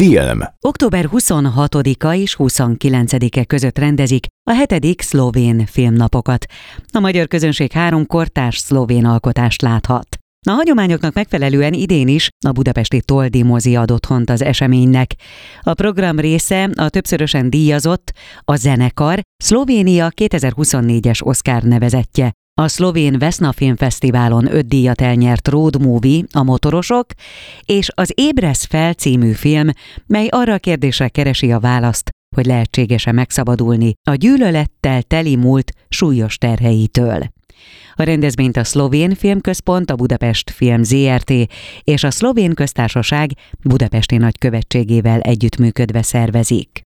Film. Október 26-a és 29-e között rendezik a 7. szlovén filmnapokat. A magyar közönség 3 kortárs szlovén alkotást láthat. A hagyományoknak megfelelően idén is a budapesti Toldi mozi ad otthont az eseménynek. A program része a többszörösen díjazott A zenekar, Szlovénia 2024-es Oscar nevezettje. A szlovén Vesna Filmfesztiválon 5 díjat elnyert road movie, A motorosok, és az Ébresz fel című film, mely arra a kérdésre keresi a választ, hogy lehetséges-e megszabadulni a gyűlölettel teli múlt súlyos terheitől. A rendezvényt a Szlovén Filmközpont, a Budapest Film Zrt. És a Szlovén Köztársaság budapesti nagykövetségével együttműködve szervezik.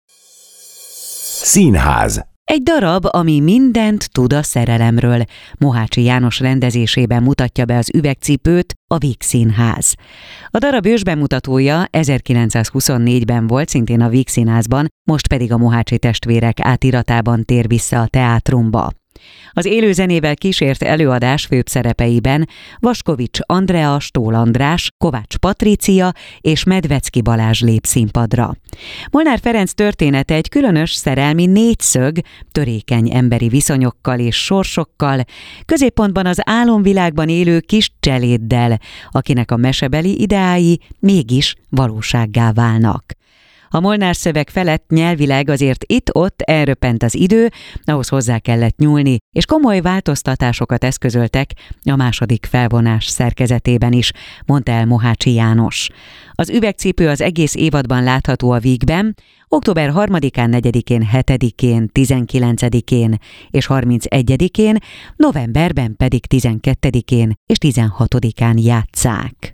Színház. Egy darab, ami mindent tud a szerelemről. Mohácsi János rendezésében mutatja be az Üvegcipőt a Vígszínház. A darab ősbemutatója 1924-ben volt, szintén a Vígszínházban, most pedig a Mohácsi testvérek átiratában tér vissza a teátrumba. Az élőzenével kísért előadás főbb szerepeiben Vaskovics Andrea, Stól András, Kovács Patrícia és Medvecki Balázs lép színpadra. Molnár Ferenc története egy különös szerelmi négyszög, törékeny emberi viszonyokkal és sorsokkal, középpontban az álomvilágban élő kis cseléddel, akinek a mesebeli ideái mégis valósággá válnak. A Molnár szöveg felett nyelvileg azért itt-ott elröppent az idő, ahhoz hozzá kellett nyúlni, és komoly változtatásokat eszközöltek a második felvonás szerkezetében is, mondta el Mohácsi János. Az Üvegcipő az egész évadban látható a Vígben, október 3-án, 4-én, 7-én, 19-én és 31-én, novemberben pedig 12-én és 16-án játsszák.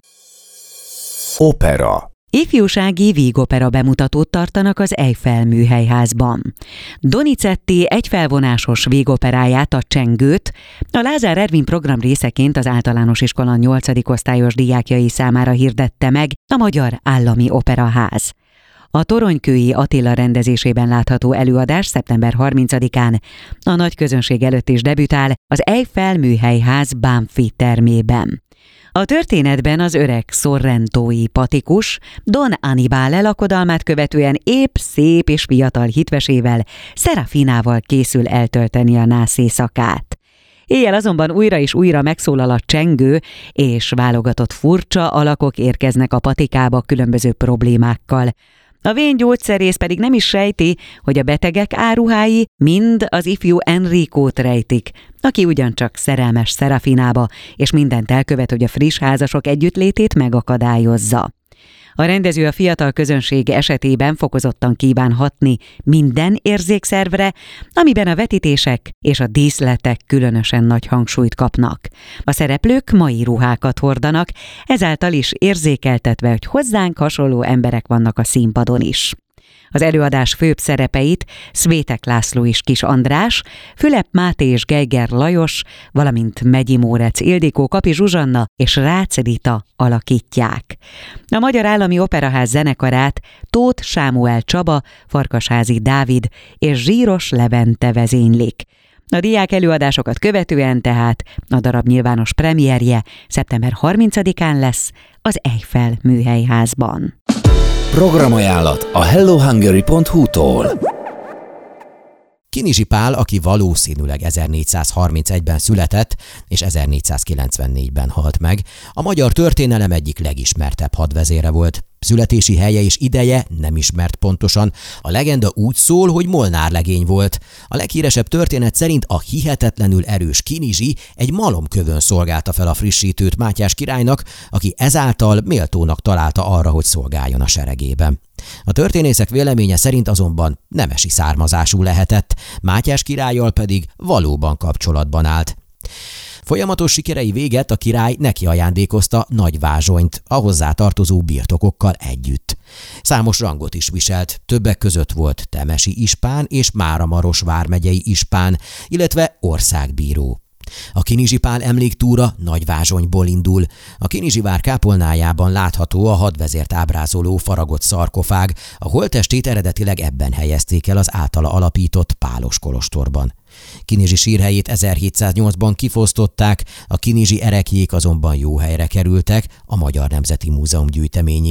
Opera. Ifjúsági vígopera bemutatót tartanak az Eiffel műhelyházban. Donizetti egyfelvonásos vígoperáját, a Csengőt a Lázár Ervin program részeként az általános iskola 8. osztályos diákjai számára hirdette meg a Magyar Állami Operaház. A Toronykői Attila rendezésében látható előadás szeptember 30-án a nagy közönség előtt is debütál az Eiffel műhelyház Banfi termében. A történetben az öreg sorrentói patikus Don Annibale lakodalmát követően épp szép és fiatal hitvesével, Serafinával készül eltölteni a nász éjszakát. Éjjel azonban újra és újra megszólal a csengő, és válogatott furcsa alakok érkeznek a patikába különböző problémákkal. A vén gyógyszerész pedig nem is sejti, hogy a betegek áruhái mind az ifjú Enricót rejtik, aki ugyancsak szerelmes Serafinába, és mindent elkövet, hogy a friss házasok együttlétét megakadályozza. A rendező a fiatal közönség esetében fokozottan kíván hatni minden érzékszervre, amiben a vetítések és a díszletek különösen nagy hangsúlyt kapnak. A szereplők mai ruhákat hordanak, ezáltal is érzékeltetve, hogy hozzánk hasonló emberek vannak a színpadon is. Az előadás főbb szerepeit Szvétek László és Kis András, Fülep Máté és Geiger Lajos, valamint Megyi Mórec Ildikó, Kapi Zsuzsanna és Rácz Rita alakítják. A Magyar Állami Operaház zenekarát Tóth Sámuel Csaba, Farkasházi Dávid és Zsíros Levente vezénylik. A diák előadásokat követően tehát a darab nyilvános premierje szeptember 30-án lesz az Eiffel műhelyházban. Programajánlat a hellohungary.hu-tól. Kinizsi Pál, aki valószínűleg 1431-ben született, és 1494-ben halt meg, a magyar történelem egyik legismertebb hadvezére volt. Születési helye és ideje nem ismert pontosan. A legenda úgy szól, hogy Molnár legény volt. A leghíresebb történet szerint a hihetetlenül erős Kinizsi egy malomkövön szolgálta fel a frissítőt Mátyás királynak, aki ezáltal méltónak találta arra, hogy szolgáljon a seregében. A történészek véleménye szerint azonban nemesi származású lehetett, Mátyás királlyal pedig valóban kapcsolatban állt. Folyamatos sikerei véget a király neki ajándékozta Nagyvázsonyt, a hozzá tartozó birtokokkal együtt. Számos rangot is viselt, többek között volt temesi ispán és Máramaros vármegyei ispán, illetve országbíró. A Kinizsi Pál emléktúra Nagyvázsonyból indul. A Kinizsi vár kápolnájában látható a hadvezért ábrázoló faragott szarkofág, a holttestét eredetileg ebben helyezték el az általa alapított Pálos kolostorban. Kinizsi sírhelyét 1708-ban kifosztották, a kinizsi ereklyék azonban jó helyre kerültek, a Magyar Nemzeti Múzeum gyűjteményébe.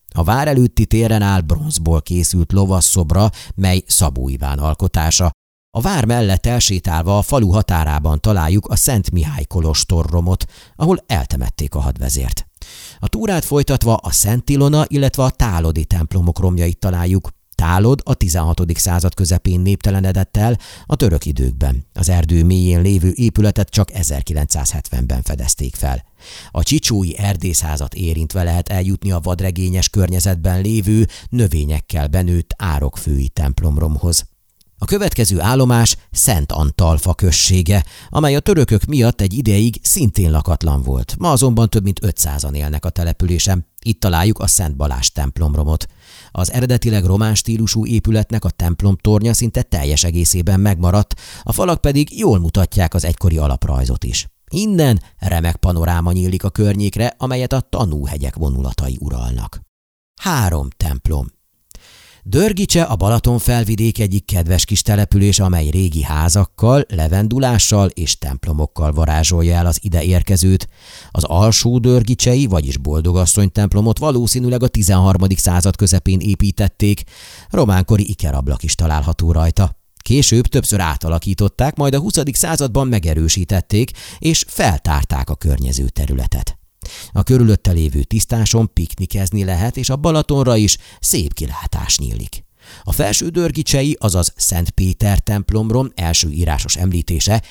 A vár előtti téren áll bronzból készült lovasszobra, mely Szabó Iván alkotása. A vár mellett elsétálva a falu határában találjuk a Szent Mihály kolostorromot, ahol eltemették a hadvezért. A túrát folytatva a Szent Ilona, illetve a tálodi templomok romjait találjuk. Tálod a 16. század közepén néptelenedett el a török időkben. Az erdő mélyén lévő épületet csak 1970-ben fedezték fel. A csicsói erdészházat érintve lehet eljutni a vadregényes környezetben lévő, növényekkel benőtt árokfői templomromhoz. A következő állomás Szent Antalfa községe, amely a törökök miatt egy ideig szintén lakatlan volt. Ma azonban több mint 500-an élnek a településen. Itt találjuk a Szent Balázs templomromot. Az eredetileg román stílusú épületnek a templomtornya szinte teljes egészében megmaradt, a falak pedig jól mutatják az egykori alaprajzot is. Innen remek panoráma nyílik a környékre, amelyet a Tanúhegyek vonulatai uralnak. 3 templom. Dörgicse a Balaton felvidék egyik kedves kis település, amely régi házakkal, levendulással és templomokkal varázsolja el az ide érkezőt. Az alsó dörgicsei, vagyis Boldogasszony templomot valószínűleg a 13. század közepén építették, románkori ikerablak is található rajta. Később többször átalakították, majd a 20. században megerősítették és feltárták a környező területet. A körülötte lévő tisztáson piknikezni lehet, és a Balatonra is szép kilátás nyílik. A felső dörgicsei, azaz Szent Péter templomrom első írásos említése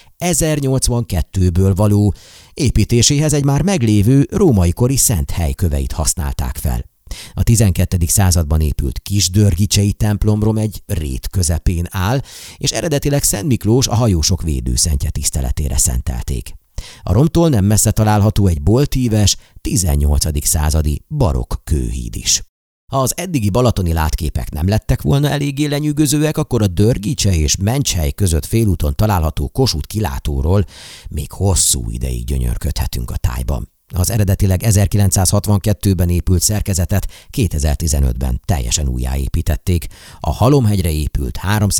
1082-ből való, építéséhez egy már meglévő római kori szent hely köveit használták fel. A 12. században épült Kisdörgicsei templomrom egy rét közepén áll, és eredetileg Szent Miklós, a hajósok védőszentje tiszteletére szentelték. A romtól nem messze található egy boltíves, 18. századi barokk kőhíd is. Ha az eddigi balatoni látképek nem lettek volna eléggé lenyűgözőek, akkor a Dörgicse és Mencshely között félúton található Kossuth kilátóról még hosszú ideig gyönyörködhetünk a tájban. Az eredetileg 1962-ben épült szerkezetet 2015-ben teljesen újjáépítették. A Halomhegyre épült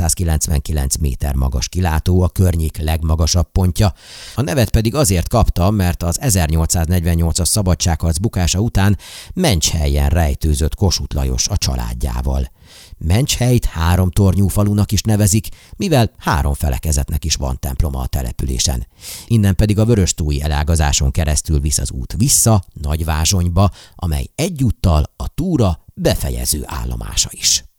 399 méter magas kilátó a környék legmagasabb pontja. A nevet pedig azért kapta, mert az 1848-as szabadságharc bukása után Mencshelyen rejtőzött Kossuth Lajos a családjával. Mencshelyt 3 tornyú falunak is nevezik, mivel 3 felekezetnek is van temploma a településen. Innen pedig a Vöröstói elágazáson keresztül visz az út vissza Nagyvázsonyba, amely egyúttal a túra befejező állomása is.